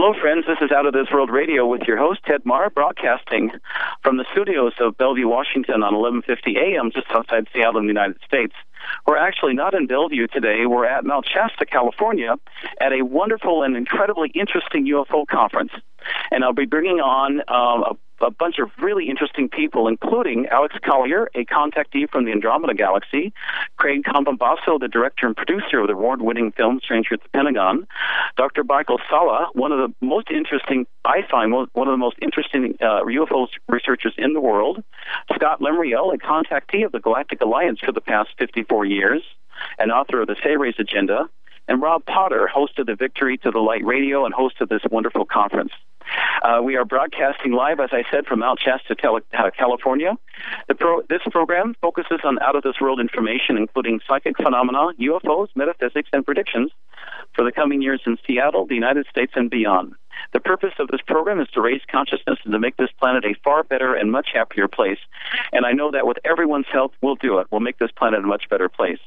Hello, friends. This is Out of This World Radio with your host, Ted Marr, broadcasting from the studios of Bellevue, Washington on 1150 AM, just outside Seattle in the United States. We're actually not in Bellevue today. We're at Mount Shasta, California, at a wonderful and incredibly interesting UFO conference. And I'll be bringing on a bunch of really interesting people, including Alex Collier, a contactee from the Andromeda Galaxy, Craig Combambasso, the director and producer of the award-winning film Stranger at the Pentagon, Dr. Michael Salla, one of the most interesting, I find, one of the most interesting UFO researchers in the world, Scott Lemriel, a contactee of the Galactic Alliance for the past 54 years, and author of the Sayres Agenda, and Rob Potter, host of the Victory to the Light Radio and host of this wonderful conference. We are broadcasting live, as I said, from Mount Shasta, California. This program focuses on out-of-this-world information, including psychic phenomena, UFOs, metaphysics, and predictions for the coming years in Seattle, the United States, and beyond. The purpose of this program is to raise consciousness and to make this planet a far better and much happier place. And I know that with everyone's help, we'll do it. We'll make this planet a much better place.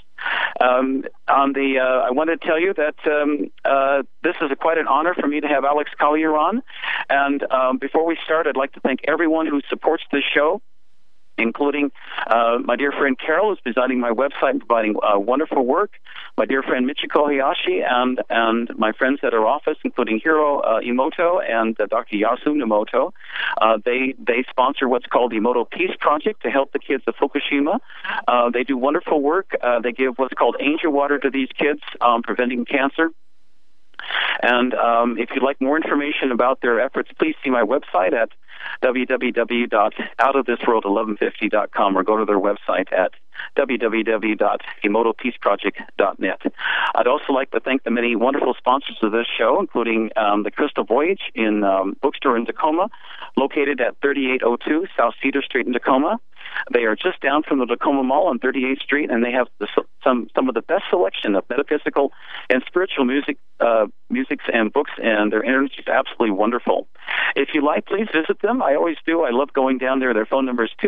I want to tell you that this is quite an honor for me to have Alex Collier on. And before we start, I'd like to thank everyone who supports this show, including my dear friend Carol, who's designing my website and providing wonderful work, my dear friend Michiko Hayashi, and my friends at our office, including Hiro Emoto and Dr. Yasu Nomoto. They sponsor what's called the Emoto Peace Project to help the kids of Fukushima. They do wonderful work. They give what's called angel water to these kids, preventing cancer. And if you'd like more information about their efforts, please see my website at www.outofthisworld1150.com or go to their website at www.emotopeaceproject.net. I'd also like to thank the many wonderful sponsors of this show, including the Crystal Voyage in Bookstore in Tacoma, located at 3802 South Cedar Street in Tacoma. They are just down from the Tacoma Mall on 38th Street, and they have some of the best selection of metaphysical and spiritual musics and books, and their internet is absolutely wonderful. If you like, please visit them. I always do. I love going down there. Their phone number is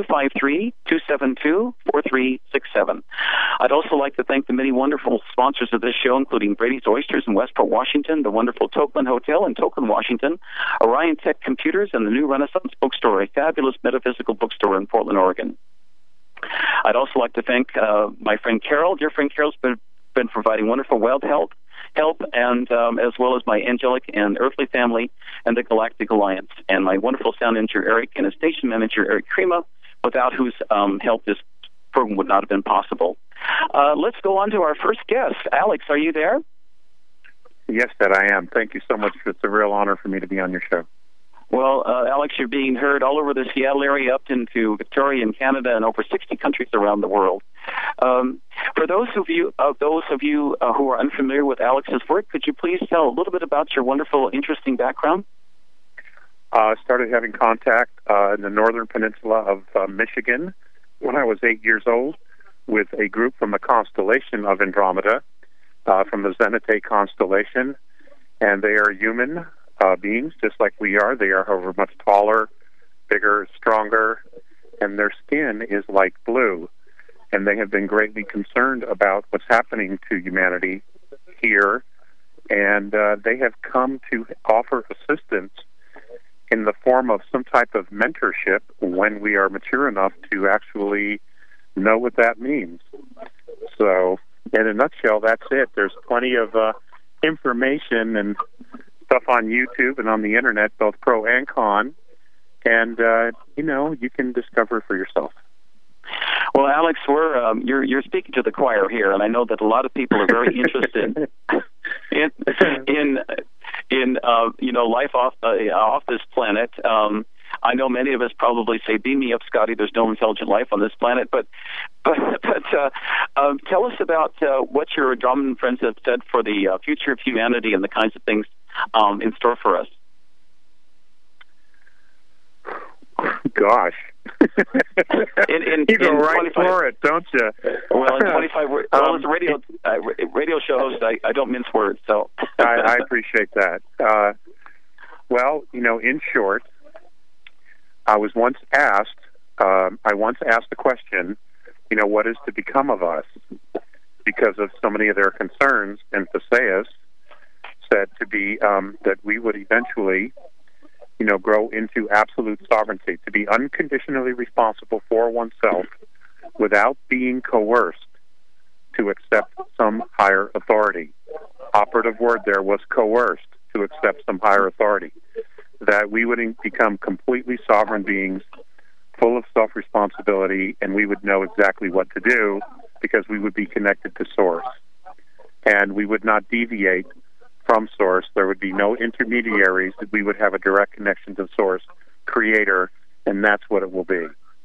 253-272-4367. I'd also like to thank the many wonderful sponsors of this show, including Brady's Oysters in Westport, Washington, the wonderful Tokeland Hotel in Tokeland, Washington, Orion Tech Computers, and the New Renaissance Bookstore, a fabulous metaphysical bookstore in Portland, Oregon. I'd also like to thank my friend Carol. Dear friend Carol's been providing wonderful wealth help, and as well as my angelic and earthly family and the Galactic Alliance, and my wonderful sound engineer Eric and his station manager Eric Crema, without whose help this program would not have been possible. Let's go on to our first guest. Alex, are you there? Yes, Ted, I am. Thank you so much. It's a real honor for me to be on your show. Well, Alex, you're being heard all over the Seattle area, up into Victoria and Canada, and over 60 countries around the world. For those of you who are unfamiliar with Alex's work, could you please tell a little bit about your wonderful, interesting background? I started having contact in the northern peninsula of Michigan when I was 8 years old with a group from the constellation of Andromeda, from the Zenithé constellation, and they are human beings, just like we are. They are, however, much taller, bigger, stronger, and their skin is light blue. And they have been greatly concerned about what's happening to humanity here, and they have come to offer assistance in the form of some type of mentorship when we are mature enough to actually know what that means. So, in a nutshell, that's it. There's plenty of information and stuff on YouTube and on the internet, both pro and con, and you can discover for yourself. Well, Alex, you're speaking to the choir here, and I know that a lot of people are very interested in life off this planet. I know many of us probably say, "Beam me up, Scotty. There's no intelligent life on this planet." But tell us about what your Andromedan friends have said for the future of humanity and the kinds of things in store for us. Gosh. You go right for it, don't you? Well, in 25 words. Well, as a radio show host, I don't mince words, so. I appreciate that. In short, I once asked the question, what is to become of us? Because of so many of their concerns in Theseus. said to be that we would eventually, grow into absolute sovereignty, to be unconditionally responsible for oneself without being coerced to accept some higher authority. Operative word there was coerced to accept some higher authority. That we would become completely sovereign beings, full of self-responsibility, and we would know exactly what to do because we would be connected to Source. And we would not deviate from Source. There would be no intermediaries. That we would have a direct connection to Source, Creator, and that's what it will be.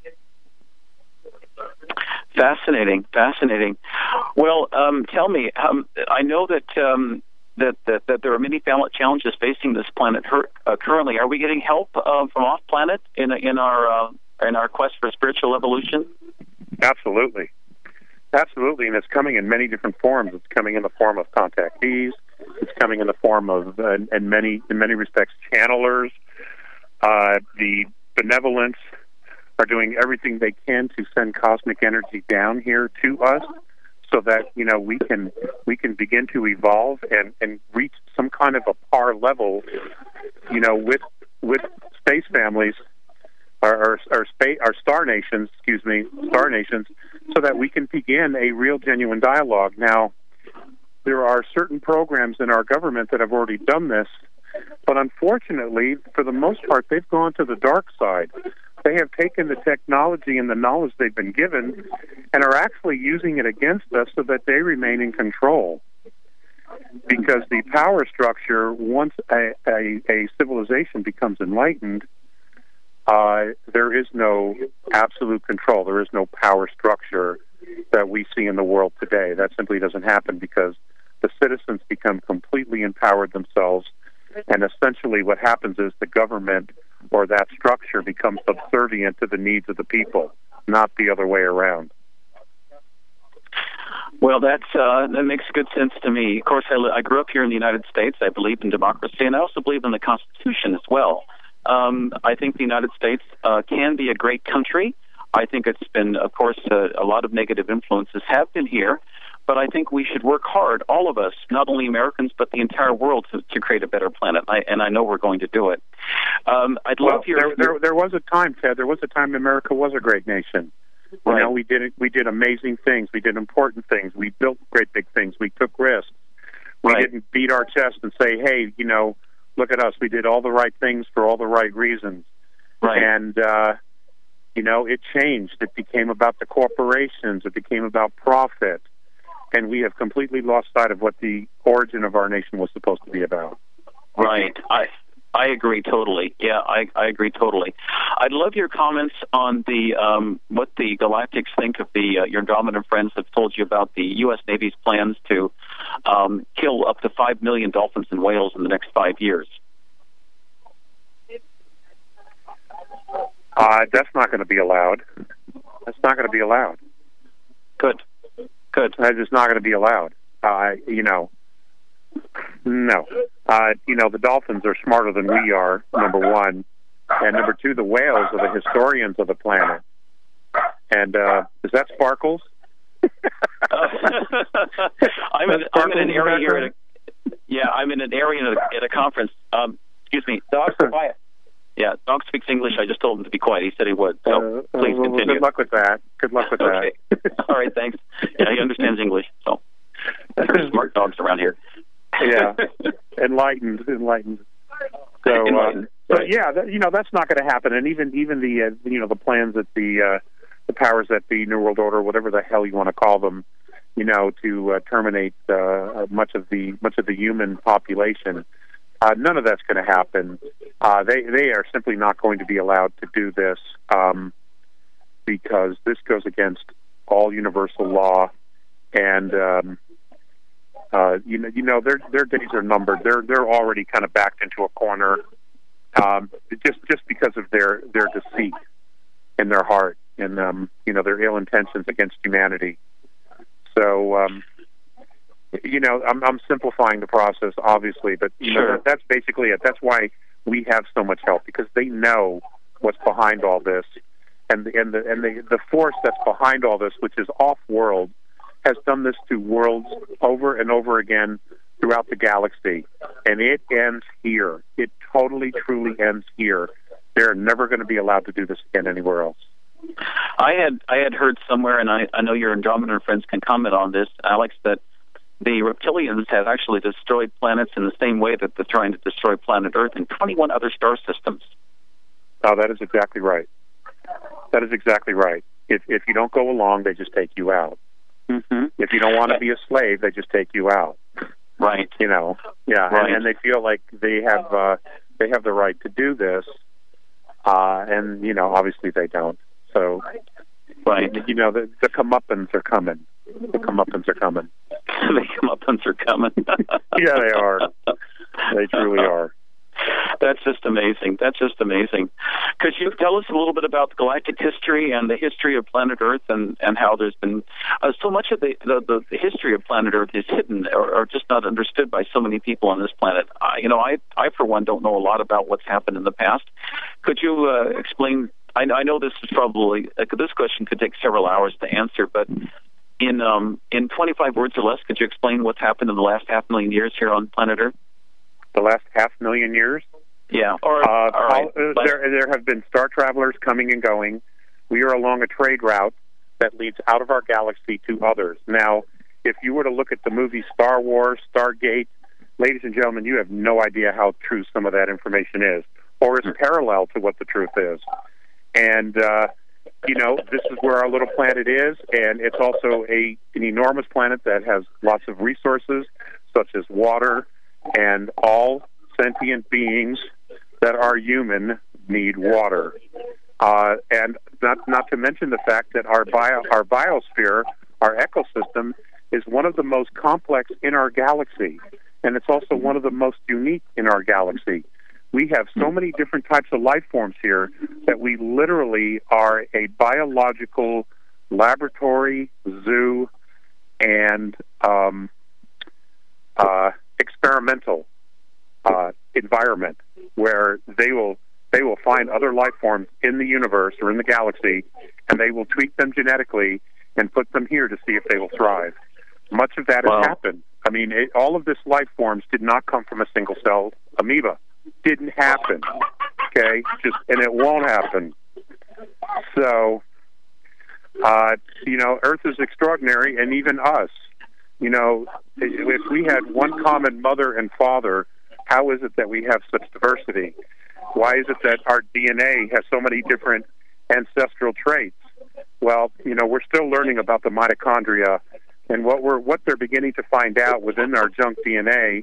Fascinating. Well, tell me, I know that that there are many challenges facing this planet currently. Are we getting help from off planet in our quest for spiritual evolution? Absolutely, and it's coming in many different forms. It's coming in the form of contactees. It's coming in the form of, in many respects, channelers. The benevolence are doing everything they can to send cosmic energy down here to us, so that we can begin to evolve and reach some kind of a par level, with space families, our star nations, so that we can begin a real, genuine dialogue. Now, there are certain programs in our government that have already done this, but unfortunately, for the most part, they've gone to the dark side. They have taken the technology and the knowledge they've been given and are actually using it against us so that they remain in control. Because the power structure, once a civilization becomes enlightened, there is no absolute control. There is no power structure that we see in the world today. That simply doesn't happen because the citizens become completely empowered themselves, and essentially what happens is the government or that structure becomes subservient to the needs of the people, not the other way around. Well, that makes good sense to me. Of course, I grew up here in the United States. I believe in democracy, and I also believe in the Constitution as well. I think the United States can be a great country. I think it's been, of course, a lot of negative influences have been here, but I think we should work hard, all of us, not only Americans, but the entire world, to create a better planet. And I know we're going to do it. I'd love your... There was a time, Ted. There was a time America was a great nation. Right. We did amazing things. We did important things. We built great big things. We took risks. We didn't beat our chest and say, hey, look at us. We did all the right things for all the right reasons. Right. And, it changed. It became about the corporations. It became about profit. And we have completely lost sight of what the origin of our nation was supposed to be about. Right. I agree totally. Yeah, I agree totally. I'd love your comments on the what the Galactics think of your Andromedan friends have told you about the U.S. Navy's plans to kill up to 5 million dolphins and whales in the next 5 years. That's not going to be allowed. That's not going to be allowed. Good. That is not going to be allowed. No. The dolphins are smarter than we are, number one. And number two, the whales are the historians of the planet. And is that Sparkles? I'm in an area here. I'm in an area at a conference. Excuse me. Dogs are quiet. Yeah, dog speaks English. I just told him to be quiet. He said he would. So please continue. Good luck with that. Okay. All right, thanks. Yeah, he understands English. So there's smart dogs around here. Yeah, enlightened. So, enlightened. Right. Yeah, that's not going to happen. And even the plans that the powers that be, New World Order, whatever the hell you want to call them, to terminate much of the human population. None of that's going to happen. They are simply not going to be allowed to do this because this goes against all universal law, and their days are numbered. They're already kind of backed into a corner, just because of their deceit in their heart and their ill intentions against humanity. So. I'm simplifying the process, obviously, but sure. That's basically it. That's why we have so much help, because they know what's behind all this, and the force that's behind all this, which is off-world, has done this to worlds over and over again throughout the galaxy, and it ends here. It totally, truly ends here. They're never going to be allowed to do this again anywhere else. I had heard somewhere, and I know your Andromedan friends can comment on this, Alex, that the reptilians have actually destroyed planets in the same way that they're trying to destroy planet Earth and 21 other star systems. Oh, that is exactly right. That is exactly right. If you don't go along, they just take you out. Mm-hmm. If you don't want to be a slave, they just take you out. Right. You know, yeah, right. And they feel like they have the right to do this, and you know, obviously they don't. So, right. You know, the comeuppance are coming. The comeuppance are coming. The comeuppance are coming. Yeah, they are. They truly are. That's just amazing. That's just amazing. Could you tell us a little bit about the galactic history and the history of planet Earth, and how there's been so much of the history of planet Earth is hidden or just not understood by so many people on this planet? I for one don't know a lot about what's happened in the past. Could you explain? I know this is probably this question could take several hours to answer, but in 25 words or less, could you explain what's happened in the last 500,000 years here on planet Earth? The last 500,000 years? Yeah. There have been star travelers coming and going. We are along a trade route that leads out of our galaxy to others. Now, if you were to look at the movie Star Wars, Stargate, ladies and gentlemen, you have no idea how true some of that information is, or is parallel to what the truth is. And, this is where our little planet is, and it's also an enormous planet that has lots of resources, such as water, and all sentient beings that are human need water. And not to mention the fact that our biosphere, our ecosystem, is one of the most complex in our galaxy, and it's also one of the most unique in our galaxy. We have so many different types of life forms here that we literally are a biological laboratory, zoo, and experimental environment where they will find other life forms in the universe or in the galaxy, and they will tweak them genetically and put them here to see if they will thrive. Much of that has happened. I mean, all of this life forms did not come from a single-celled amoeba. Didn't happen. Okay, and it won't happen. So, Earth is extraordinary, and even us. You know, if we had one common mother and father, how is it that we have such diversity? Why is it that our DNA has so many different ancestral traits? Well, we're still learning about the mitochondria, and what they're beginning to find out within our junk DNA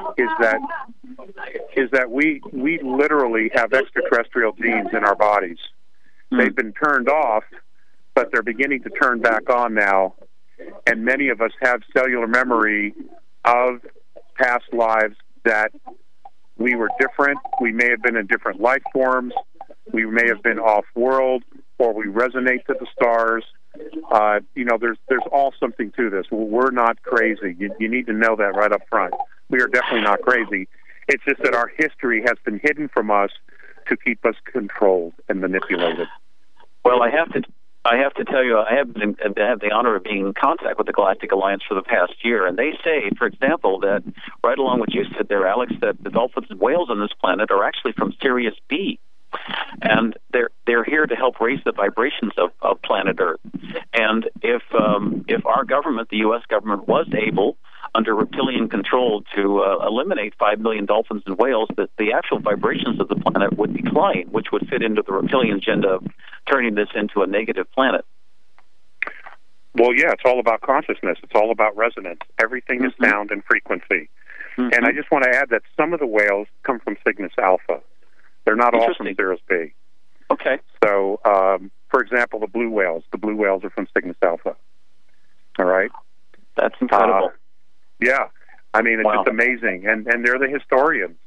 is that we literally have extraterrestrial genes in our bodies. They've been turned off, but they're beginning to turn back on now. And many of us have cellular memory of past lives that we were different. We may have been in different life forms. We may have been off-world, or we resonate to the stars. There's all something to this. We're not crazy. You need to know that right up front. We are definitely not crazy. It's just that our history has been hidden from us to keep us controlled and manipulated. Well, I have to tell you, I have the honor of being in contact with the Galactic Alliance for the past year, and they say, for example, that right along what you said there, Alex, that the dolphins and whales on this planet are actually from Sirius B, and they're here to help raise the vibrations of planet Earth. And if our government, the U.S. government, was able, under reptilian control, to eliminate 5 million dolphins and whales, that the actual vibrations of the planet would decline, which would fit into the reptilian agenda of turning this into a negative planet. Well, yeah, it's all about consciousness. It's all about resonance. Everything is sound and frequency. And I just want to add that some of the whales come from Cygnus Alpha. They're not all from Sirius B. Okay. So, for example, the blue whales are from Cygnus Alpha. All right? That's incredible. Yeah. I mean, it's just amazing. And they're the historians.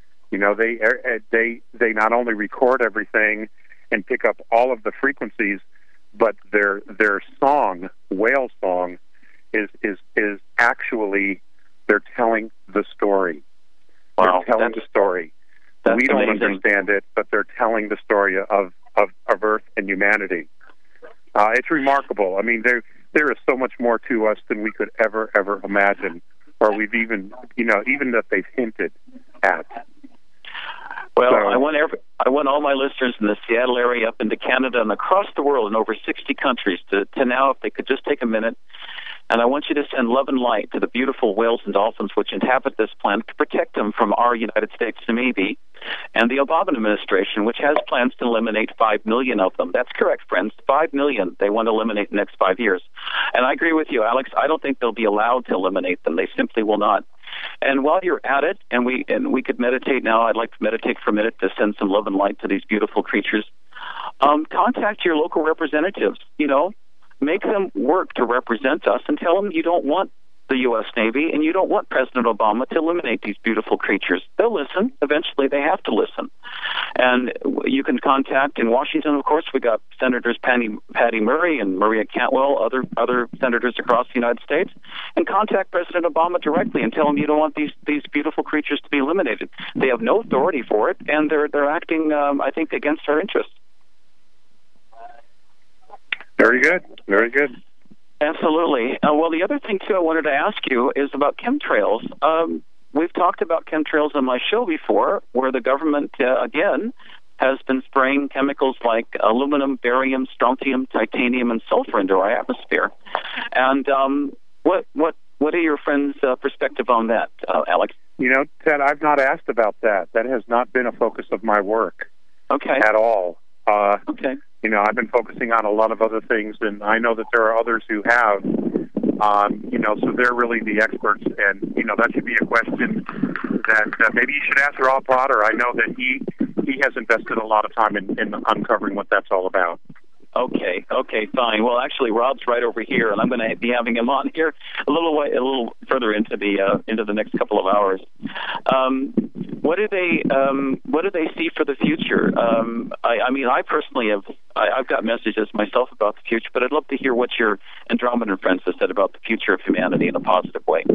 They not only record everything and pick up all of the frequencies, but their song, whale song, is actually, they're telling the story. Wow. They're telling the story. We don't understand it, but they're telling the story of Earth and humanity. It's remarkable. I mean, there is so much more to us than we could ever imagine or we've even that they've hinted at. Well, so, I want all my listeners in the Seattle area, up into Canada, and across the world in over 60 countries to now, if they could just take a minute, and I want you to send love and light to the beautiful whales and dolphins which inhabit this planet, to protect them from our United States Navy and the Obama administration, which has plans to eliminate 5 million of them. That's correct, friends. 5 million they want to eliminate in the next 5 years. And I agree with you, Alex. I don't think they'll be allowed to eliminate them. They simply will not. And while you're at it, and we could meditate now, I'd like to meditate for a minute to send some love and light to these beautiful creatures. Contact your local representatives, make them work to represent us, and tell them you don't want the U.S. Navy and you don't want President Obama to eliminate these beautiful creatures. They'll listen. Eventually they have to listen. And you can contact, in Washington, of course, we got Senators Patty Murray and Maria Cantwell, other senators across the United States, and contact President Obama directly and tell him you don't want these beautiful creatures to be eliminated. They have no authority for it, and they're acting, I think, against our interests. Very good. Very good. Absolutely. Well, the other thing, too, I wanted to ask you is about chemtrails. We've talked about chemtrails on my show before, where the government, again, has been spraying chemicals like aluminum, barium, strontium, titanium, and sulfur into our atmosphere. And what are your friends' perspective on that, Alex? Ted, I've not asked about that. That has not been a focus of my work at all. Okay. I've been focusing on a lot of other things, and I know that there are others who have, so they're really the experts, and, that should be a question that maybe you should ask Rob Potter. I know that he has invested a lot of time in uncovering what that's all about. Okay, fine. Well, actually, Rob's right over here, and I'm going to be having him on here a little further into the next couple of hours. What do they see for the future? I personally I've got messages myself about the future, but I'd love to hear what your Andromedan friends have said about the future of humanity in a positive way.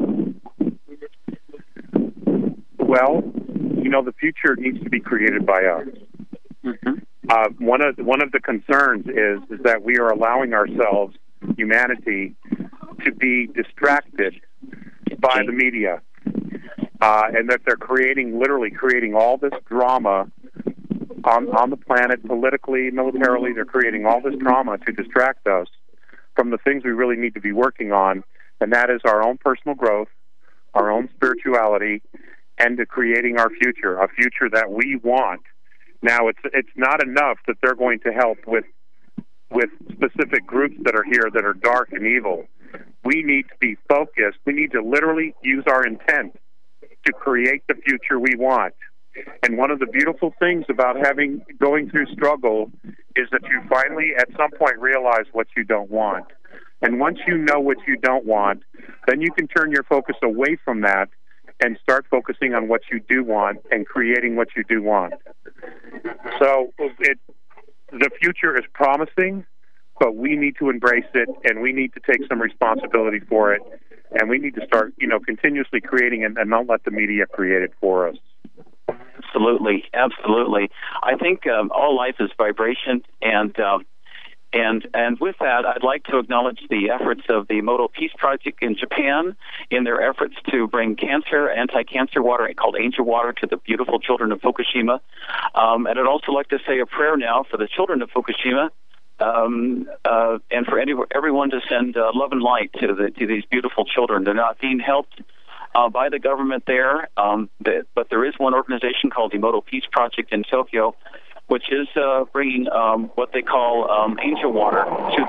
Well, the future needs to be created by us. Mm-hmm. One of the concerns is that we are allowing ourselves, humanity, to be distracted by the media, and that they're literally creating all this drama on the planet, politically, militarily. They're creating all this drama to distract us from the things we really need to be working on, and that is our own personal growth, our own spirituality, and to creating our future, a future that we want. Now, it's not enough that they're going to help with specific groups that are here that are dark and evil. We need to be focused. We need to literally use our intent to create the future we want. And one of the beautiful things about going through struggle is that you finally, at some point, realize what you don't want. And once you know what you don't want, then you can turn your focus away from that and start focusing on what you do want and creating what you do want. So the future is promising, but we need to embrace it, and we need to take some responsibility for it, and we need to start, continuously creating and not let the media create it for us. Absolutely. I think all life is vibration, and with that, I'd like to acknowledge the efforts of the Moto Peace Project in Japan in their efforts to bring anti-cancer water called Angel Water to the beautiful children of Fukushima. And I'd also like to say a prayer now for the children of Fukushima, and for everyone to send love and light to these beautiful children. They're not being helped by the government there, but there is one organization called the Moto Peace Project in Tokyo, which is bringing what they call angel water to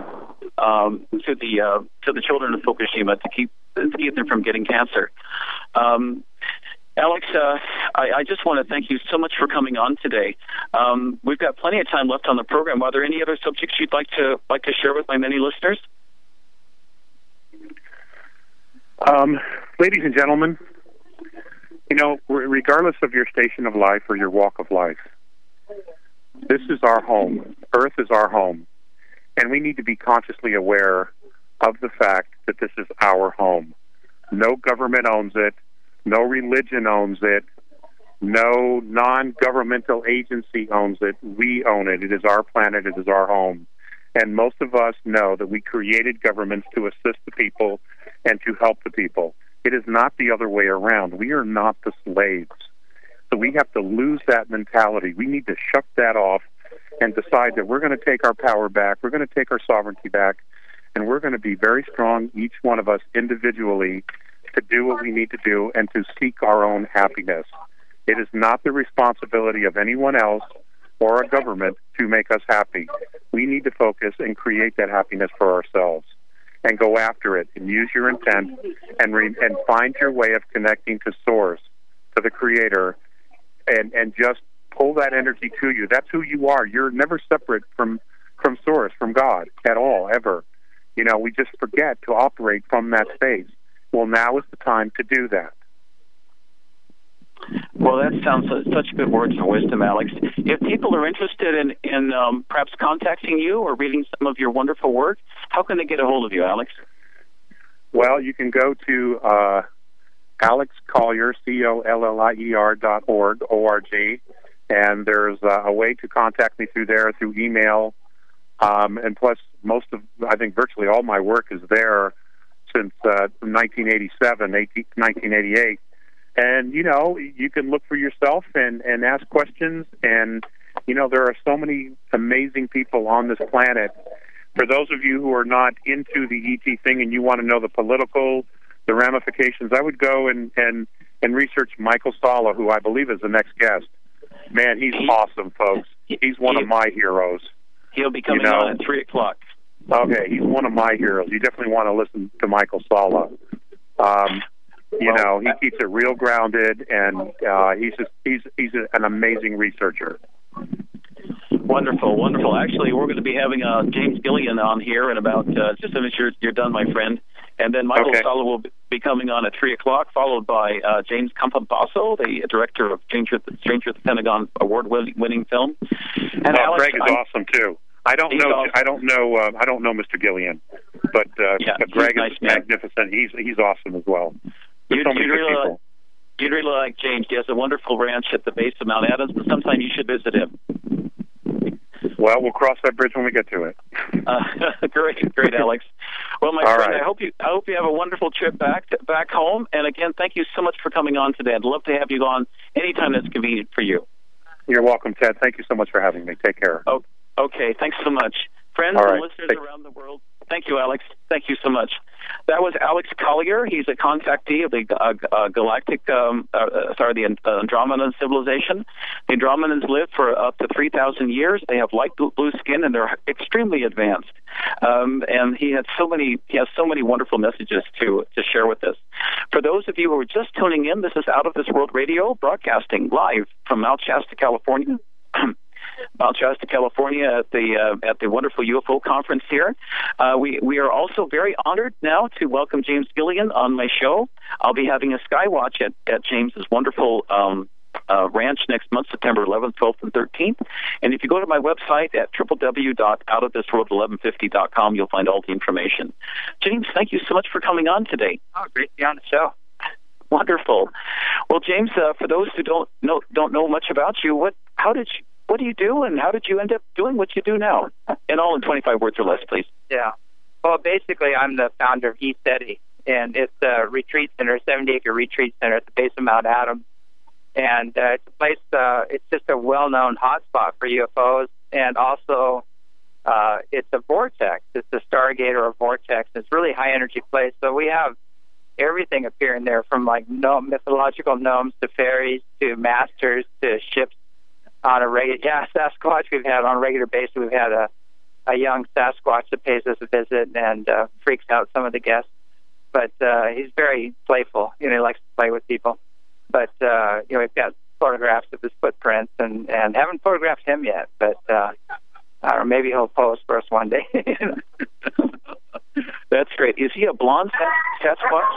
the children of Fukushima to keep them from getting cancer. Alex, I just want to thank you so much for coming on today. We've got plenty of time left on the program. Are there any other subjects you'd like to share with my many listeners? Ladies and gentlemen, regardless of your station of life or your walk of life, this is our home. Earth is our home. And we need to be consciously aware of the fact that this is our home. No government owns it. No religion owns it. No non-governmental agency owns it. We own it. It is our planet. It is our home. And most of us know that we created governments to assist the people and to help the people. It is not the other way around. We are not the slaves. So we have to lose that mentality. We need to shut that off and decide that we're going to take our power back, we're going to take our sovereignty back, and we're going to be very strong, each one of us individually, to do what we need to do and to seek our own happiness. It is not the responsibility of anyone else or a government to make us happy. We need to focus and create that happiness for ourselves and go after it and use your intent and find your way of connecting to Source, to the Creator, and just pull that energy to you. That's who you are. You're never separate from Source, from God at all, ever. You know, we just forget to operate from that space. Well, now is the time to do that. Well, that sounds such good words of wisdom, Alex. If people are interested in perhaps contacting you or reading some of your wonderful work, how can they get a hold of you, Alex? Well, you can go to Alex Collier, COLLIER.org, O-R-G, and there's a way to contact me through there, through email, and plus I think virtually all my work is there since 1988. And, you know, you can look for yourself and ask questions. And, you know, there are so many amazing people on this planet. For those of you who are not into the ET thing and you want to know the ramifications, I would go and research Michael Salla, who I believe is the next guest. Man, he's awesome, folks. He's one of my heroes. He'll be coming on at 3 o'clock. Okay, he's one of my heroes. You definitely want to listen to Michael Salla. You know, he keeps it real grounded, and he's an amazing researcher. Wonderful, wonderful. Actually, we're going to be having James Gillian on here in about just as soon as you're done, my friend. And then Michael Salla will be coming on at 3 o'clock, followed by James Campabasso, the director of Stranger at the Pentagon award-winning film. And Alex, Greg is awesome too. I don't know Mr. Gillian, but Greg is magnificent. He's awesome as well. You'd really like James. He has a wonderful ranch at the base of Mount Adams, and sometime you should visit him. Well, we'll cross that bridge when we get to it. Great, Alex. Well, my friend, right. I hope you have a wonderful trip back home. And again, thank you so much for coming on today. I'd love to have you on anytime that's convenient for you. You're welcome, Ted. Thank you so much for having me. Take care. Oh, okay, thanks so much. Friends and listeners around the world, thank you, Alex. Thank you so much. That was Alex Collier. He's a contactee of the the Andromedan civilization. The Andromedans live for up to 3,000 years. They have light blue skin, and they're extremely advanced. And he has so many wonderful messages to share with us. For those of you who are just tuning in, this is Out of This World Radio, broadcasting live from Mount Shasta, California. Mount Shasta, California, at the wonderful UFO conference here. We are also very honored now to welcome James Gillian on my show. I'll be having a skywatch at James's wonderful ranch next month, September 11th, 12th, and 13th. And if you go to my website at www.outofthisworld1150.com, you'll find all the information. James, thank you so much for coming on today. Oh, great to be on the show. Wonderful. Well, James, for those who don't know much about you, what do you do, and how did you end up doing what you do now? And all in 25 words or less, please. Yeah. Well, basically, I'm the founder of ESETI, and it's a retreat center, a 70-acre retreat center at the base of Mount Adams. And it's a place, it's just a well-known hotspot for UFOs, and also it's a vortex. It's a stargate or a vortex. It's a really high-energy place. So we have everything appearing there, from like mythological gnomes to fairies to masters to ships on a regular, Sasquatch we've had on a regular basis. We've had a young Sasquatch that pays us a visit and freaks out some of the guests. But he's very playful. You know, he likes to play with people. But, you know, we've got photographs of his footprints and haven't photographed him yet. But I don't know, maybe he'll pose for us one day. That's great. Is he a blonde Sasquatch?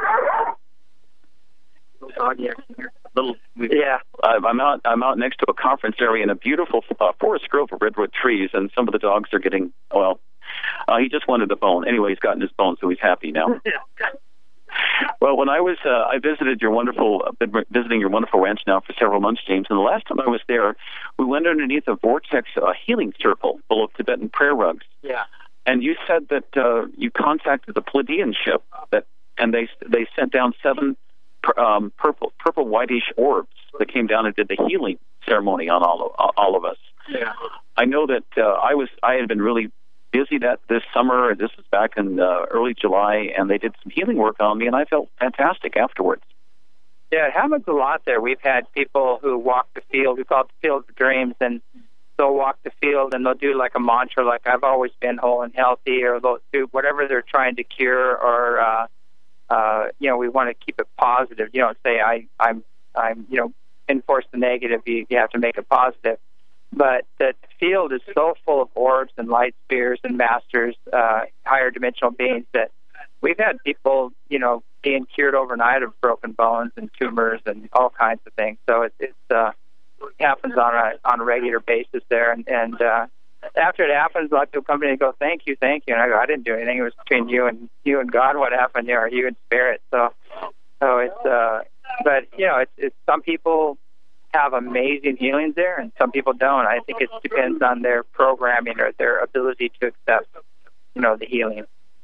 Yeah. I'm out next to a conference area in a beautiful forest grove of redwood trees, and some of the dogs are getting, he just wanted the bone. Anyway, he's gotten his bone, so he's happy now. Well, when I was, I visited been visiting your wonderful ranch now for several months, James, and the last time I was there, we went underneath a vortex healing circle full of Tibetan prayer rugs. Yeah. And you said that you contacted the Pleiadian ship that and they sent down 7 purple whitish orbs that came down and did the healing ceremony on all of us. Yeah. I know that I had been really busy this summer. This was back in early July, and they did some healing work on me, and I felt fantastic afterwards. Yeah, it happens a lot there. We've had people who walk the field. We call it the Field of Dreams, and they'll walk the field and they'll do like a mantra, like "I've always been whole and healthy," or they'll do whatever they're trying to cure, or we want to keep it positive. You don't say I'm enforce the negative. You have to make it positive. But the field is so full of orbs and light spheres and masters, higher dimensional beings, that we've had people, being cured overnight of broken bones and tumors and all kinds of things. So it happens on a regular basis there. And after it happens, a lot of people come to me and go, "Thank you." And I go, "I didn't do anything. It was between you and God. What happened there? You and Spirit." So it's but it's some people have amazing healings there, and some people don't. I think it depends on their programming or their ability to accept, the healing.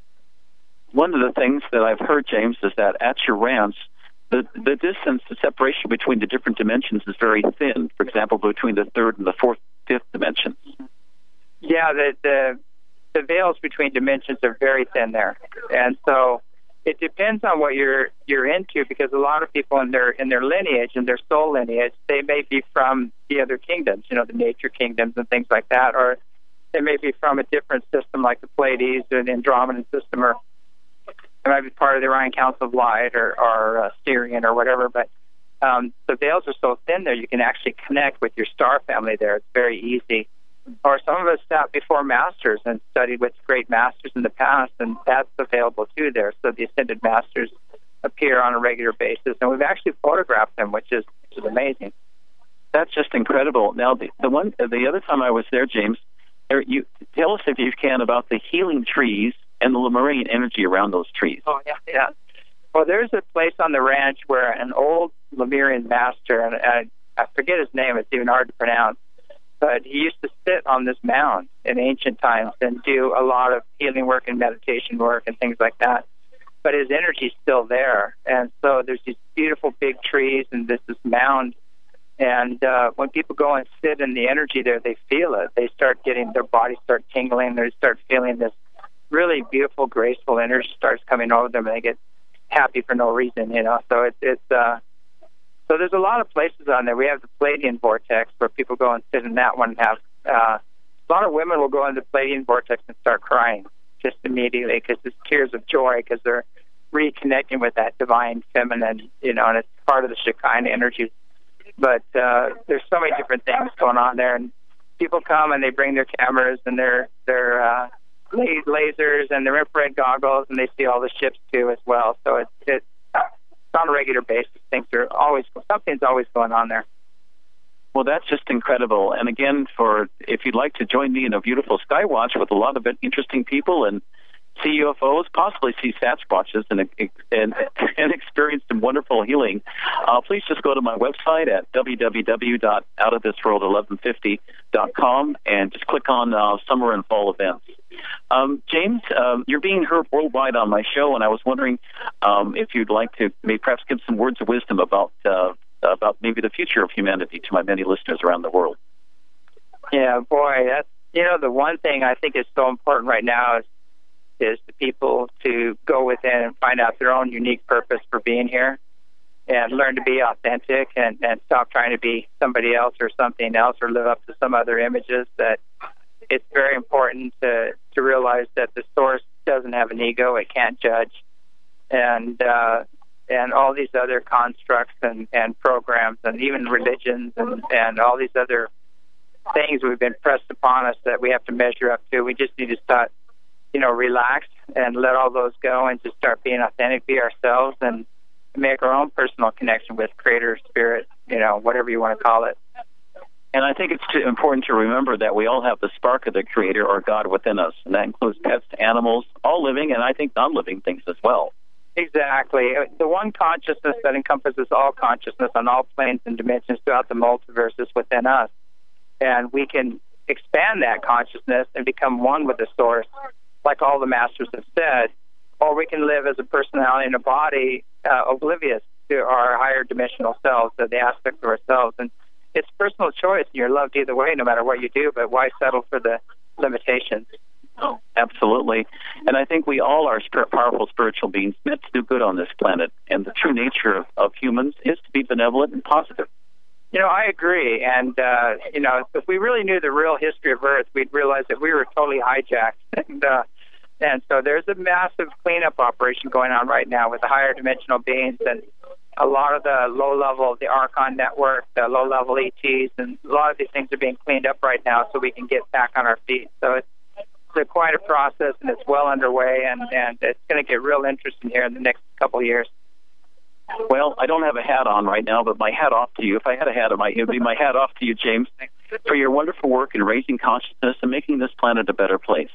One of the things that I've heard, James, is that at your ranch, the distance, the separation between the different dimensions is very thin. For example, between the 3rd and the 4th, 5th dimensions. Yeah, the veils between dimensions are very thin there, and so it depends on what you're into, because a lot of people in their lineage, in their soul lineage, they may be from the other kingdoms, the nature kingdoms and things like that, or they may be from a different system like the Pleiades or the Andromedan system, or it might be part of the Orion Council of Light or Styrian or whatever. But the veils are so thin there, you can actually connect with your star family there. It's very easy. Or some of us sat before masters and studied with great masters in the past, and that's available too there. So the ascended masters appear on a regular basis, and we've actually photographed them, which is amazing. That's just incredible. Now, the other time I was there, James, you tell us if you can about the healing trees and the Lemurian energy around those trees. Oh yeah. Well, there's a place on the ranch where an old Lemurian master, and I forget his name; it's even hard to pronounce. But he used to sit on this mound in ancient times and do a lot of healing work and meditation work and things like that. But his energy's still there. And so there's these beautiful big trees and this mound. And when people go and sit in the energy there, they feel it. They start getting, their bodies start tingling. They start feeling this really beautiful, graceful energy starts coming over them, and they get happy for no reason, So So there's a lot of places on there. We have the Pleiadian vortex where people go and sit in that one and have a lot of women will go into the Pleiadian vortex and start crying just immediately, because it's tears of joy, because they're reconnecting with that divine feminine, and it's part of the Shekinah energy. But there's so many different things going on there, and people come and they bring their cameras and their lasers and their infrared goggles, and they see all the ships too as well. So it's on a regular basis. Something's always going on there. Well, that's just incredible. And again, if you'd like to join me in a beautiful sky watch with a lot of interesting people and see UFOs, possibly see Sasquatches, and experience some wonderful healing, please just go to my website at www.outofthisworld1150.com and just click on summer and fall events. James, you're being heard worldwide on my show, and I was wondering if you'd like to maybe perhaps give some words of wisdom about maybe the future of humanity to my many listeners around the world. Yeah, boy, that's the one thing I think is so important right now is the people to go within and find out their own unique purpose for being here, and learn to be authentic and stop trying to be somebody else or something else or live up to some other images. That it's very important to realize that the source doesn't have an ego; it can't judge, and all these other constructs and programs and even religions and all these other things we've been pressed upon us that we have to measure up to. We just need to start, relax and let all those go and just start being authentic, be ourselves, and make our own personal connection with Creator, Spirit, whatever you want to call it. And I think it's important to remember that we all have the spark of the Creator or God within us, and that includes pets, animals, all living, and I think non-living things as well. Exactly. The one consciousness that encompasses all consciousness on all planes and dimensions throughout the multiverse is within us. And we can expand that consciousness and become one with the source, like all the masters have said. or we can live as a personality in a body oblivious to our higher dimensional selves, the aspects of ourselves. And it's personal choice. You're loved either way, no matter what you do, but why settle for the limitations? Oh, absolutely. And I think we all are powerful spiritual beings meant to do good on this planet. And the true nature of humans is to be benevolent and positive. I agree. And, if we really knew the real history of Earth, we'd realize that we were totally hijacked. And so there's a massive cleanup operation going on right now with the higher dimensional beings and a lot of the low-level, the Archon network, the low-level ETs, and a lot of these things are being cleaned up right now so we can get back on our feet. So it's quite a process, and it's well underway, and it's going to get real interesting here in the next couple of years. Well, I don't have a hat on right now, but my hat off to you. If I had a hat, it would be my hat off to you, James, for your wonderful work in raising consciousness and making this planet a better place.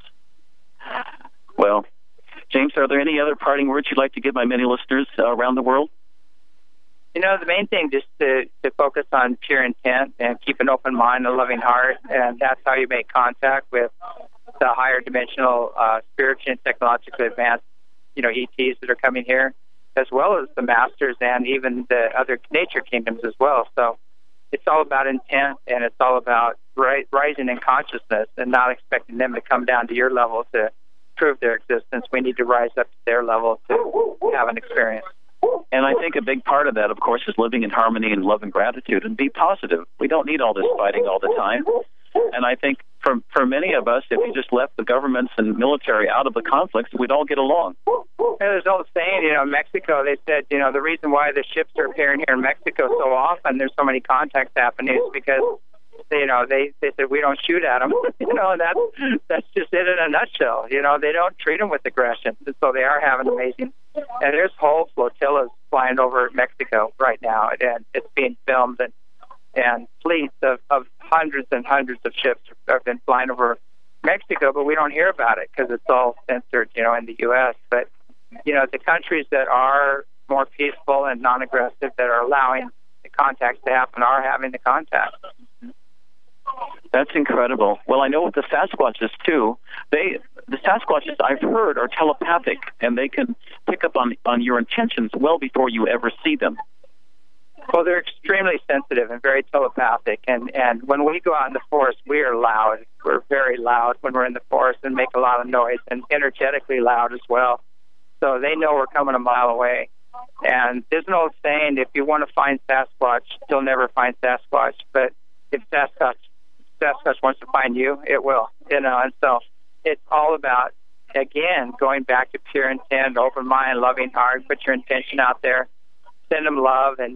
Well, James, are there any other parting words you'd like to give my many listeners around the world? The main thing just to focus on pure intent and keep an open mind and a loving heart, and that's how you make contact with the higher dimensional, spiritual and technologically advanced, ETs that are coming here, as well as the masters and even the other nature kingdoms as well. So it's all about intent, and it's all about rising in consciousness and not expecting them to come down to your level to prove their existence. We need to rise up to their level to have an experience. And I think a big part of that, of course, is living in harmony and love and gratitude and be positive. We don't need all this fighting all the time. And I think for many of us, if you just left the governments and military out of the conflicts, we'd all get along. There's an old saying, in Mexico, they said, the reason why the ships are appearing here in Mexico so often, there's so many contacts happening, is because, they said we don't shoot at them, and that's just it in a nutshell. They don't treat them with aggression, so they are having amazing. And there's whole flotillas flying over Mexico right now, and it's being filmed, and fleets of hundreds and hundreds of ships have been flying over Mexico, but we don't hear about it because it's all censored, in the U.S. But, the countries that are more peaceful and non-aggressive, that are allowing the contacts to happen, are having the contacts. That's incredible. Well, I know with the Sasquatches, too, the Sasquatches, I've heard, are telepathic, and they can pick up on your intentions well before you ever see them. Well, they're extremely sensitive and very telepathic, and when we go out in the forest, we are loud. We're very loud when we're in the forest and make a lot of noise, and energetically loud as well. So they know we're coming a mile away. And there's an old saying, if you want to find Sasquatch, you'll never find Sasquatch, but if Sasquatch wants to find you, it will, and so it's all about, again, going back to pure intent, open mind, loving heart, put your intention out there, send them love, and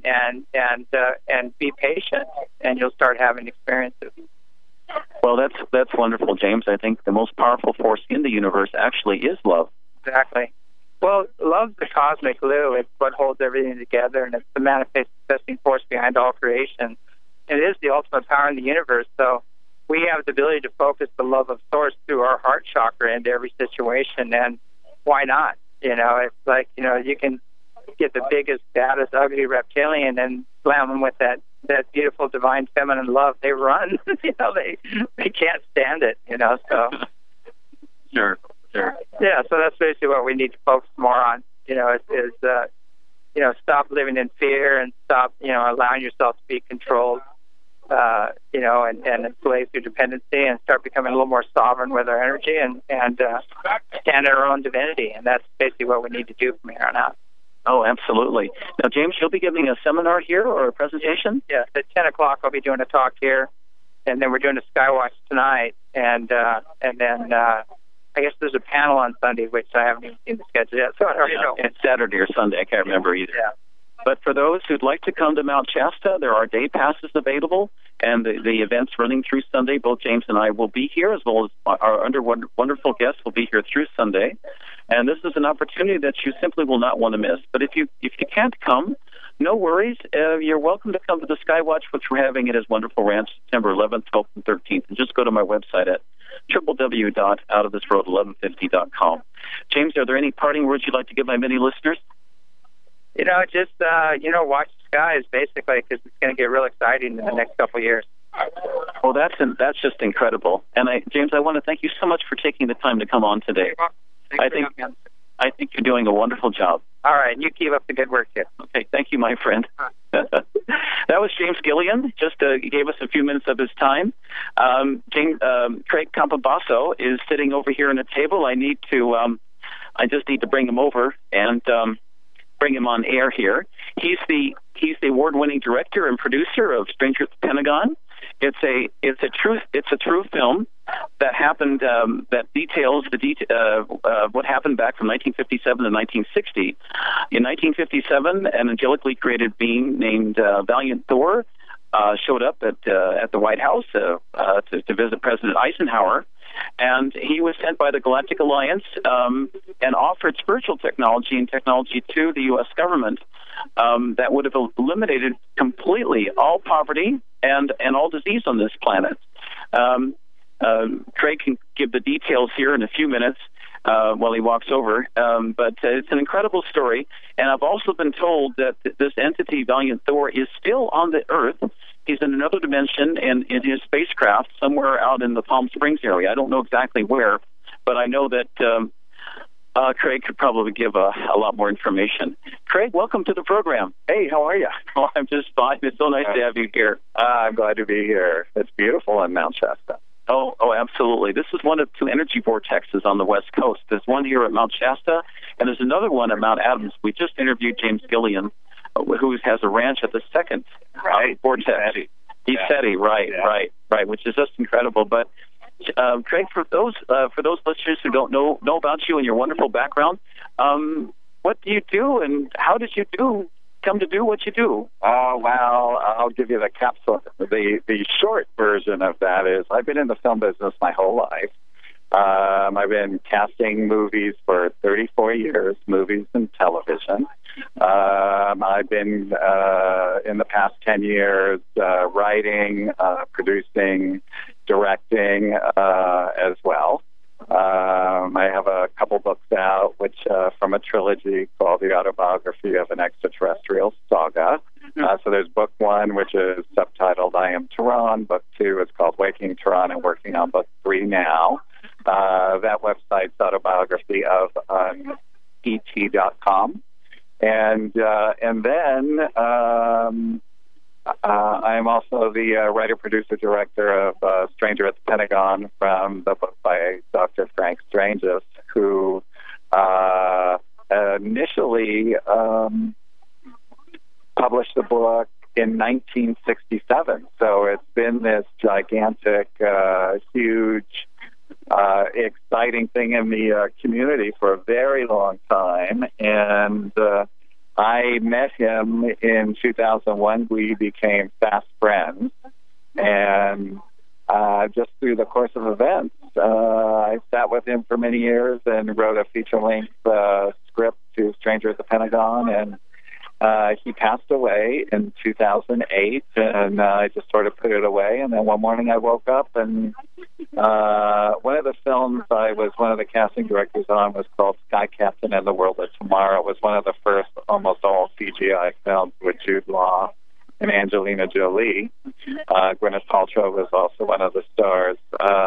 be patient, and you'll start having experiences. Well, that's wonderful, James. I think the most powerful force in the universe actually is love. Exactly. Well, love's the cosmic glue. It's what holds everything together, and it's the manifesting force behind all creation. And it is the ultimate power in the universe, so we have the ability to focus the love of Source through our heart chakra into every situation, and why not? It's like, you can get the biggest, baddest, ugly reptilian and slam them with that beautiful, divine, feminine love. They run. They can't stand it, so. Sure. Yeah, so that's basically what we need to focus more on, is stop living in fear and stop, allowing yourself to be controlled, and enslaved through dependency, and start becoming a little more sovereign with our energy and stand in our own divinity. And that's basically what we need to do from here on out. Oh, absolutely. Now, James, you'll be giving a seminar here or a presentation? Yes, at 10 o'clock I'll be doing a talk here, and then we're doing a Skywatch tonight, and then I guess there's a panel on Sunday, which I haven't even seen the schedule yet, so I don't know. It's Saturday or Sunday. I can't remember either. Yeah. But for those who'd like to come to Mount Shasta, there are day passes available, and the event's running through Sunday. Both James and I will be here, as well as our wonderful guests will be here through Sunday. And this is an opportunity that you simply will not want to miss. But if you can't come, no worries. You're welcome to come to the Skywatch, which we're having at his wonderful ranch September 11th, 12th, and 13th. And just go to my website at www.outofthisroad1150.com. James, are there any parting words you'd like to give my many listeners? Just watch the skies, basically, because it's going to get real exciting in the next couple of years. Well, that's just incredible. And James, I want to thank you so much for taking the time to come on today. I think you're doing a wonderful job. All right, you keep up the good work, too. Okay, thank you, my friend. That was James Gillian. Just gave us a few minutes of his time. Craig Campobasso is sitting over here on a table. I just need to bring him over and bring him on air here. He's the award-winning director and producer of Stranger at the Pentagon. It's a true film that happened that details what happened back from 1957 to 1960. In 1957, an angelically created being named Valiant Thor showed up at the White House to visit President Eisenhower, and he was sent by the Galactic Alliance and offered spiritual technology and technology to the U.S. government that would have eliminated completely all poverty and all disease on this planet. Craig can give the details here in a few minutes while he walks over, but it's an incredible story, and I've also been told that this entity, Valiant Thor, is still on the Earth. He's in another dimension and in his spacecraft somewhere out in the Palm Springs area. I don't know exactly where, but I know that Craig could probably give a lot more information. Craig, welcome to the program. Hey, how are you? Oh, I'm just fine. It's so nice to have you here. I'm glad to be here. It's beautiful in Mount Shasta. Oh, absolutely. This is one of two energy vortexes on the West Coast. There's one here at Mount Shasta, and there's another one at Mount Adams. We just interviewed James Gillian, who has a ranch at the second vortex. ECETI, right, which is just incredible. But Craig, for those listeners who don't know about you and your wonderful background, what do you do, and how did you come to do what you do? Well, I'll give you the capsule. The short version of that is I've been in the film business my whole life. I've been casting movies for 34 years, movies and television. I've been, in the past 10 years, writing, producing, directing as well. I have a couple books out, which from a trilogy called The Autobiography of an Extraterrestrial Saga. So there's book one, which is subtitled I Am Tehran. Book two is called Waking Tehran, and working on book three now. That website's autobiography of et.com. And then I'm also the writer, producer, director of Stranger at the Pentagon, from the book by Dr. Frank Stranges, who initially published the book in 1967. So it's been this gigantic, huge, exciting thing in the community for a very long time. And I met him in 2001. We became fast friends. And just through the course of events, I sat with him for many years and wrote a feature-length script to Stranger at the Pentagon. And he passed away in 2008, and I just sort of put it away. And then one morning I woke up, and one of the films I was one of the casting directors on was called Sky Captain and the World of Tomorrow. It was one of the first almost all CGI films with Jude Law and Angelina Jolie. Gwyneth Paltrow was also one of the stars.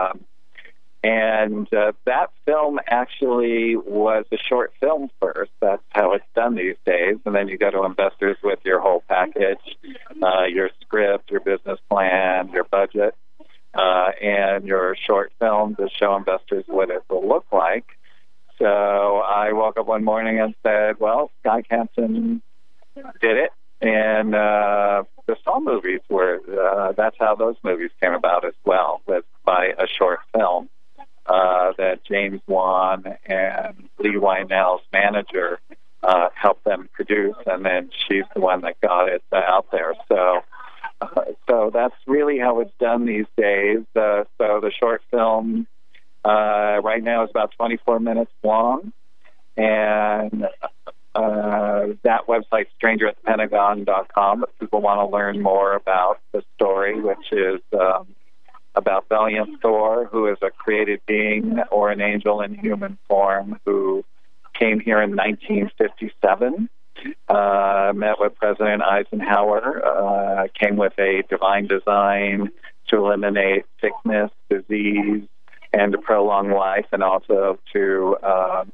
And that film actually was a short film first. That's how it's done these days. And then you go to investors with your whole package, your script, your business plan, your budget, and your short film to show investors what it will look like. So I woke up one morning and said, well, Sky Captain did it. And the Saw movies were, that's how those movies came about as well, was by a short film. That James Wan and Lee Wynell's manager helped them produce, and then she's the one that got it out there. So that's really how it's done these days. So the short film right now is about 24 minutes long, and that website, strangeratthepentagon.com, if people want to learn more about the story, which is about Valiant Thor, who is a created being or an angel in human form who came here in 1957, met with President Eisenhower, came with a divine design to eliminate sickness, disease, and to prolong life, and also to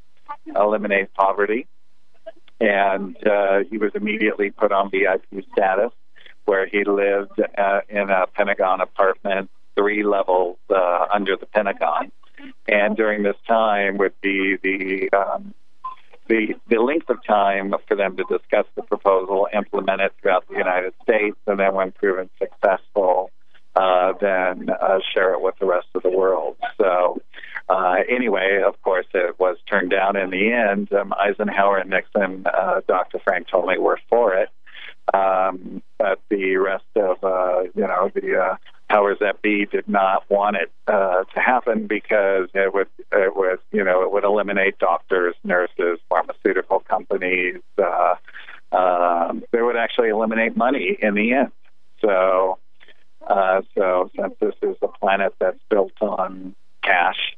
eliminate poverty. And he was immediately put on VIP status, where he lived in a Pentagon apartment 3 levels under the Pentagon. And during this time would be the length of time for them to discuss the proposal, implement it throughout the United States, and then when proven successful, then share it with the rest of the world. So anyway, of course, it was turned down in the end. Eisenhower and Nixon, Dr. Frank told me, were for it. But the rest of, the powers that be did not want it to happen because it would eliminate doctors, nurses, pharmaceutical companies. They would actually eliminate money in the end. So since this is a planet that's built on cash,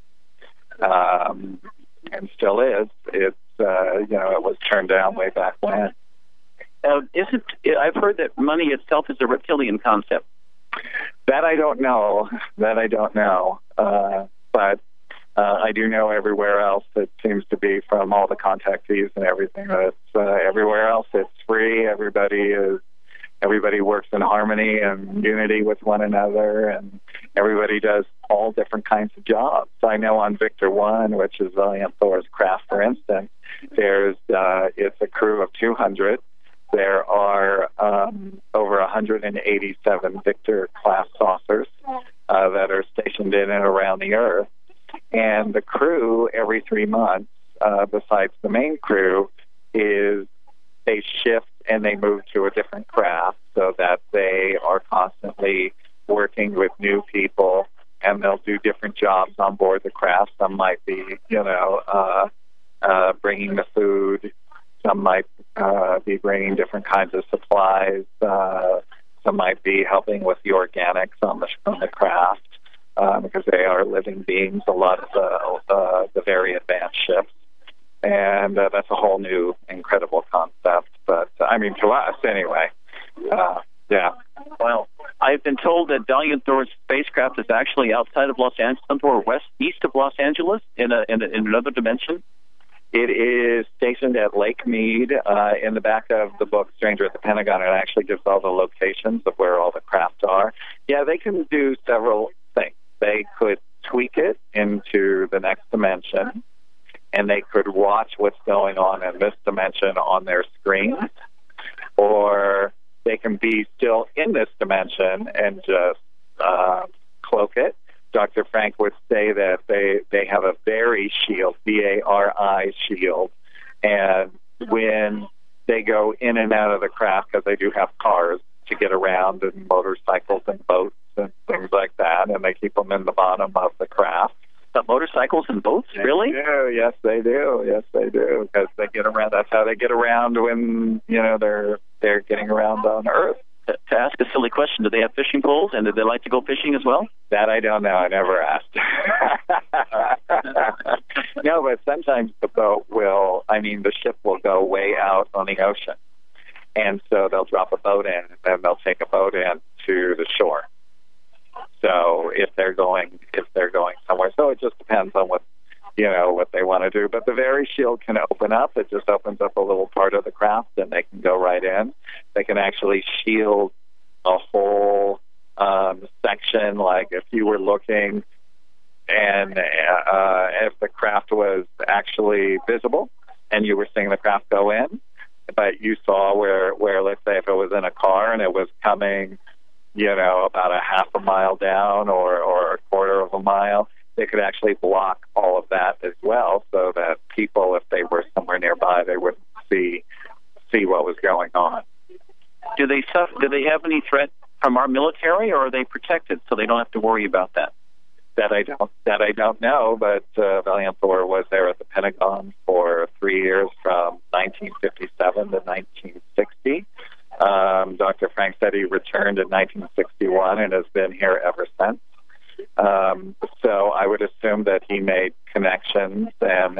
and still is, it was turned down way back when. I've heard that money itself is a reptilian concept. That I don't know. But I do know everywhere else it seems to be, from all the contactees and everything. Everywhere else it's free. Everybody works in harmony and unity with one another, and everybody does all different kinds of jobs. I know on Victor 1, which is Valiant Thor's craft, for instance, it's a crew of 200. There are over 187 Victor-class saucers that are stationed in and around the Earth. And the crew, every 3 months, besides the main crew, they shift and they move to a different craft so that they are constantly working with new people, and they'll do different jobs on board the craft. Some might be, bringing the food. Some might be bringing different kinds of supplies. Some might be helping with the organics on the craft because they are living beings, a lot of the very advanced ships. And that's a whole new, incredible concept. But, to us, anyway. Yeah. Well, I've been told that Valiant Thor's spacecraft is actually outside of Los Angeles, or east of Los Angeles, in another dimension. It is stationed at Lake Mead. In the back of the book, Stranger at the Pentagon, it actually gives all the locations of where all the craft are. Yeah, they can do several things. They could tweak it into the next dimension, and they could watch what's going on in this dimension on their screen, or they can be still in this dimension and just cloak it. Dr. Frank would say that they have a Vari shield, V-A-R-I shield, and when they go in and out of the craft, because they do have cars to get around and motorcycles and boats and things like that, and they keep them in the bottom of the craft. The motorcycles and boats, really? Yes, they do. Because they get around. That's how they get around when they're getting around on Earth. To ask a silly question, do they have fishing poles, and do they like to go fishing as well? That I don't know. I never asked. No, but sometimes the ship will go way out on the ocean, and so they'll drop a boat in, and then they'll take a boat in to the shore. So if they're going somewhere, so it just depends on what they want to do. But the Vari shield can open up. It just opens up a little part of the craft, and they can go right in. They can actually shield a whole section, like if you were looking, and if the craft was actually visible, and you were seeing the craft go in, but you saw where let's say if it was in a car and it was coming, about a half a mile down or a quarter of a mile, they could actually block all of that as well, so that people, if they were somewhere nearby, they wouldn't see what was going on. Do they have any threat from our military, or are they protected so they don't have to worry about that? That I don't know, but Valiant Thor was there at the Pentagon for 3 years, from 1957 to 1960. Dr. Frank said he returned in 1961 and has been here ever since. So I would assume that he made connections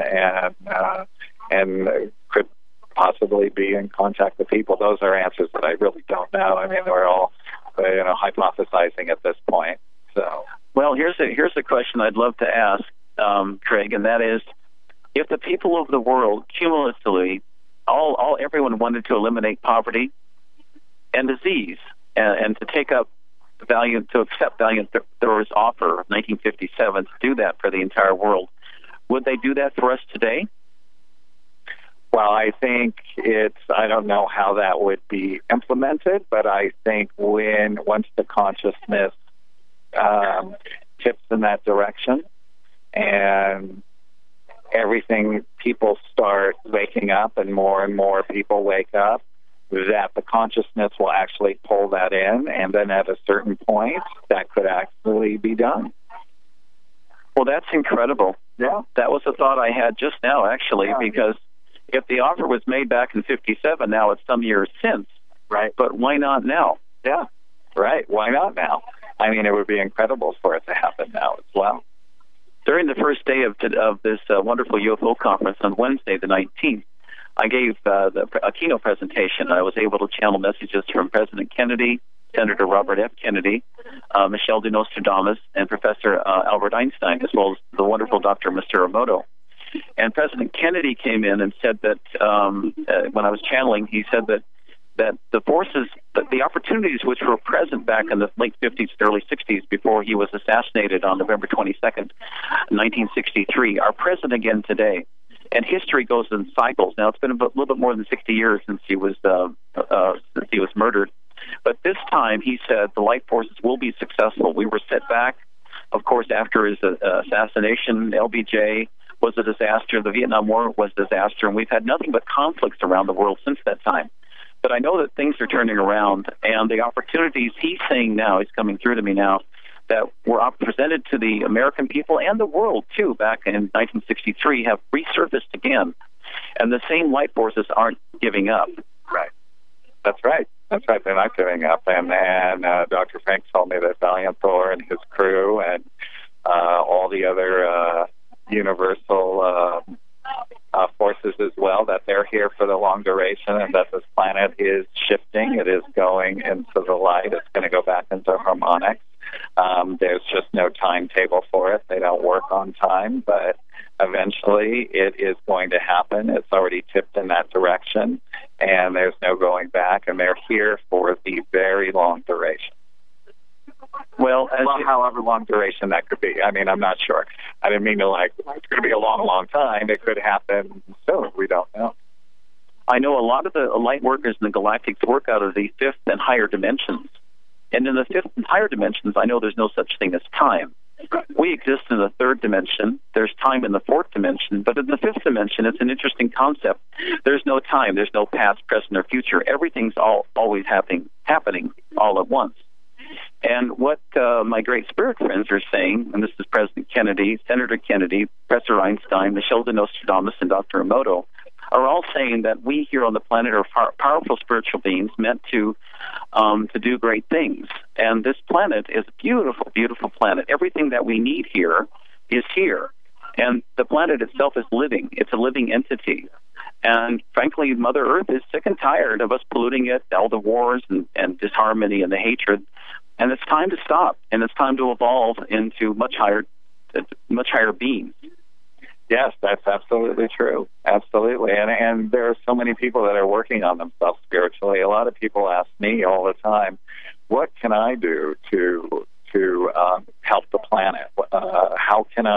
and could possibly be in contact with people. Those are answers that I really don't know. We're all hypothesizing at this point. So, well, here's a question I'd love to ask, Craig, and that is, if if the people of the world cumulatively, everyone wanted to eliminate poverty and disease, and to take up to accept Valiant Thor's offer of 1957 to do that for the entire world, would they do that for us today? Well, I think I don't know how that would be implemented, but I think once the consciousness tips in that direction and people start waking up and more people wake up, that the consciousness will actually pull that in, and then at a certain point, that could actually be done. Well, that's incredible. Yeah. That was a thought I had just now, actually, because if the offer was made back in 57, now it's some years since. Right. But why not now? Yeah. Right. Why not now? I mean, it would be incredible for it to happen now as well. During the first day of this wonderful UFO conference on Wednesday, the 19th, I gave a keynote presentation. I was able to channel messages from President Kennedy, Senator Robert F. Kennedy, Michel de Nostradamus, and Professor Albert Einstein, as well as the wonderful Dr. Masaru Emoto. And President Kennedy came in and said that when I was channeling, he said that the forces, the opportunities which were present back in the late 50s, early 60s, before he was assassinated on November 22nd, 1963, are present again today. And history goes in cycles. Now, it's been a little bit more than 60 years since he was murdered. But this time, he said the light forces will be successful. We were set back, of course, after his assassination. LBJ was a disaster. The Vietnam War was a disaster. And we've had nothing but conflicts around the world since that time. But I know that things are turning around, and the opportunities he's saying now, he's coming through to me now, that were presented to the American people and the world, too, back in 1963, have resurfaced again. And the same light forces aren't giving up. Right. That's right. That's right. They're not giving up. And Dr. Frank told me that Valiant Thor and his crew and all the other universal forces as well, that they're here for the long duration, and that this planet is shifting. It is going into the light. It's going to go back into harmonics. There's just no timetable for it. They don't work on time, but eventually it is going to happen. It's already tipped in that direction, and there's no going back, and they're here for the very long duration. Well, however long duration that could be. I mean, I'm not sure. I didn't mean to, it's going to be a long, long time. It could happen soon. We don't know. I know a lot of the light workers in the galactics work out of the fifth and higher dimensions. And in the fifth and higher dimensions, I know there's no such thing as time. We exist in the third dimension. There's time in the fourth dimension. But in the fifth dimension, it's an interesting concept. There's no time. There's no past, present, or future. Everything's always happening all at once. And what my great spirit friends are saying, and this is President Kennedy, Senator Kennedy, Professor Einstein, Michel de Nostradamus, and Dr. Emoto, are all saying that we here on the planet are powerful spiritual beings meant to do great things. And this planet is a beautiful, beautiful planet. Everything that we need here is here. And the planet itself is living. It's a living entity. And frankly, Mother Earth is sick and tired of us polluting it, all the wars and disharmony and the hatred. And it's time to stop. And it's time to evolve into much higher beings. Yes, that's absolutely true. Absolutely. And there are so many people that are working on themselves spiritually. A lot of people ask me all the time, what can I do to help the planet? How can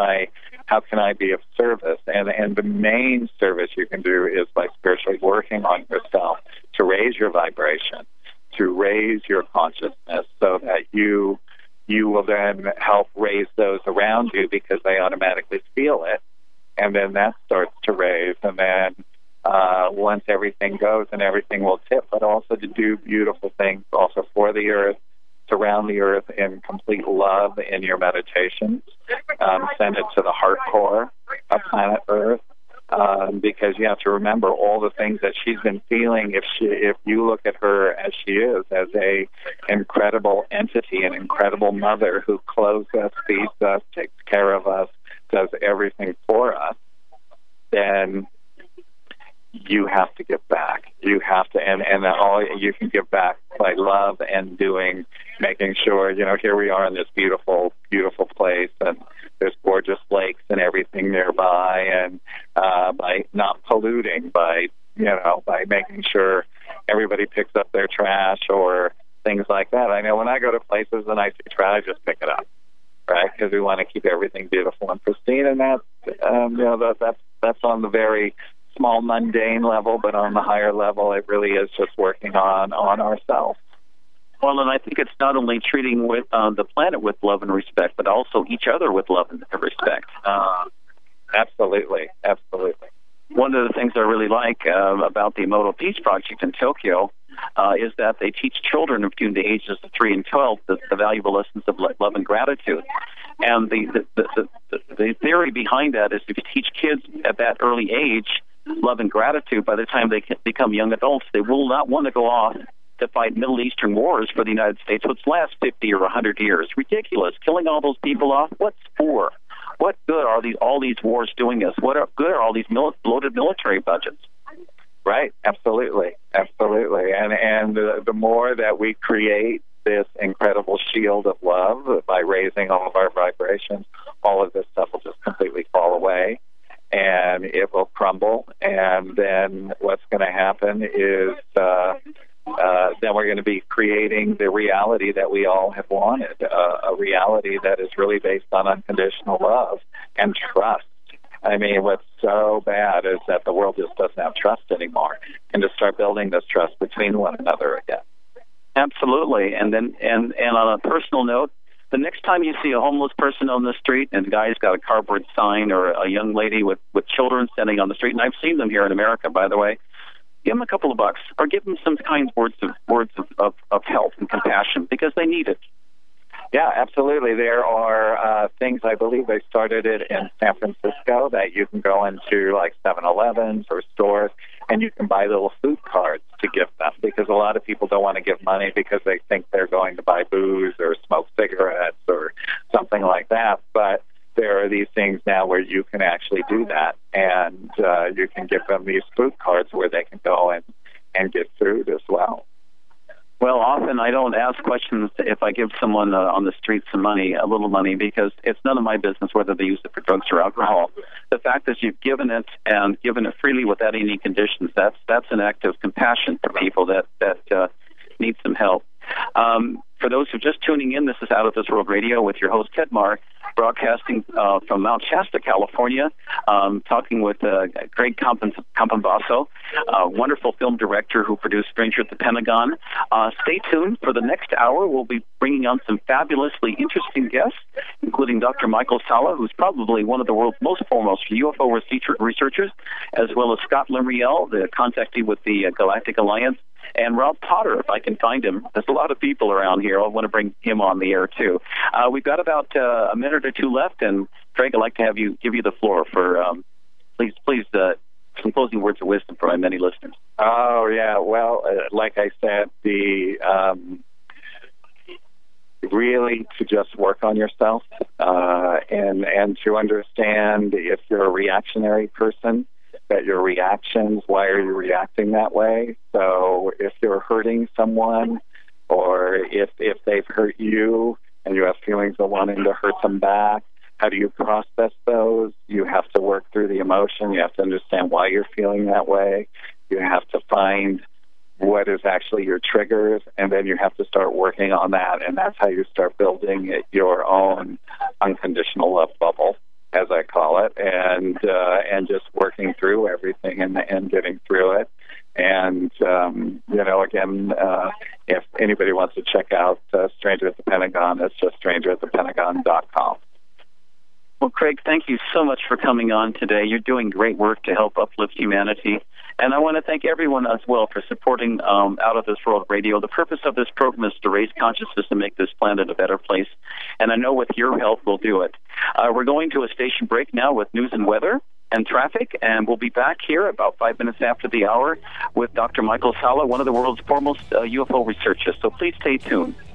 I be of service? And the main service you can do is by spiritually working on yourself to raise your vibration, to raise your consciousness, so that you will then help raise those around you, because they automatically feel it. And then that starts to raise, and then once everything goes, and everything will tip, but also to do beautiful things also for the earth, surround the earth in complete love in your meditations. Send it to the heart core of planet Earth, because you have to remember all the things that she's been feeling. If you look at her as she is, as a incredible entity, an incredible mother who clothes us, feeds us, takes care of us, does everything for us, then you have to give back. You have to, and all you can give back by love and making sure, here we are in this beautiful, beautiful place, and there's gorgeous lakes and everything nearby, and by not polluting, by making sure everybody picks up their trash or things like that. I know when I go to places and I see trash, I just pick it up, right? Because we want to keep everything beautiful and pristine, and that's on the very small, mundane level, but on the higher level, it really is just working on ourselves. Well, and I think it's not only treating with the planet with love and respect, but also each other with love and respect. Absolutely. One of the things I really like about the Emoto Peace Project in Tokyo is that they teach children between the ages of 3 and 12 the valuable lessons of love and gratitude. And the theory behind that is if you teach kids at that early age love and gratitude, by the time they become young adults, they will not want to go off to fight Middle Eastern wars for the United States, which last 50 or 100 years. Ridiculous. Killing all those people off, what's for? What good are all these wars doing us? What good are all these bloated military budgets? Right, absolutely. And the more that we create this incredible shield of love by raising all of our vibrations, all of this stuff will just completely fall away, and it will crumble. And then what's going to happen is then we're going to be creating the reality that we all have wanted, a reality that is really based on unconditional love and trust. I mean, what's so bad is that the world just doesn't have trust anymore, and to start building this trust between one another again. Absolutely. And on a personal note, the next time you see a homeless person on the street and the guy's got a cardboard sign, or a young lady with children standing on the street, and I've seen them here in America, by the way, give them a couple of bucks, or give them some kind words of help and compassion, because they need it. Yeah, absolutely. There are things, I believe they started it in San Francisco, that you can go into like 7-Elevens or stores, and you can buy little food cards to give them, because a lot of people don't want to give money because they think they're going to buy booze or smoke cigarettes or something like that. But there are these things now where you can actually do that, and you can give them these food cards where they can go and get food as well. Well, often I don't ask questions if I give someone on the street some money, a little money, because it's none of my business whether they use it for drugs or alcohol. The fact is you've given it, and given it freely without any conditions. That's an act of compassion for people that need some help. For those who are just tuning in, this is Out of This World Radio with your host, Ted Marr, broadcasting from Mount Shasta, California, talking with Craig Campobasso, a wonderful film director who produced Stranger at the Pentagon. Stay tuned. For the next hour, we'll be bringing on some fabulously interesting guests, including Dr. Michael Salla, who's probably one of the world's most foremost UFO researchers, as well as Scott Lemriel, the contactee with the Galactic Alliance, and Rob Potter, if I can find him. There's a lot of people around here. I want to bring him on the air, too. We've got about a minute or two left, and Craig, I'd like to give you the floor for, please, some closing words of wisdom for my many listeners. Oh, yeah. Well, like I said, really to just work on yourself and to understand if you're a reactionary person, that your reactions, why are you reacting that way? So if you're hurting someone, or if they've hurt you and you have feelings of wanting to hurt them back, how do you process those? You have to work through the emotion. You have to understand why you're feeling that way. You have to find what is actually your triggers, and then you have to start working on that, and that's how you start building your own unconditional love bubble, as I call it, and just working through everything and getting through it. And, again, if anybody wants to check out Stranger at the Pentagon, it's just strangeratthepentagon.com. Well, Craig, thank you so much for coming on today. You're doing great work to help uplift humanity. And I want to thank everyone as well for supporting Out of This World Radio. The purpose of this program is to raise consciousness and make this planet a better place. And I know with your help, we'll do it. We're going to a station break now with news and weather and traffic, and we'll be back here about 5 minutes after the hour with Dr. Michael Salla, one of the world's foremost UFO researchers. So please stay tuned.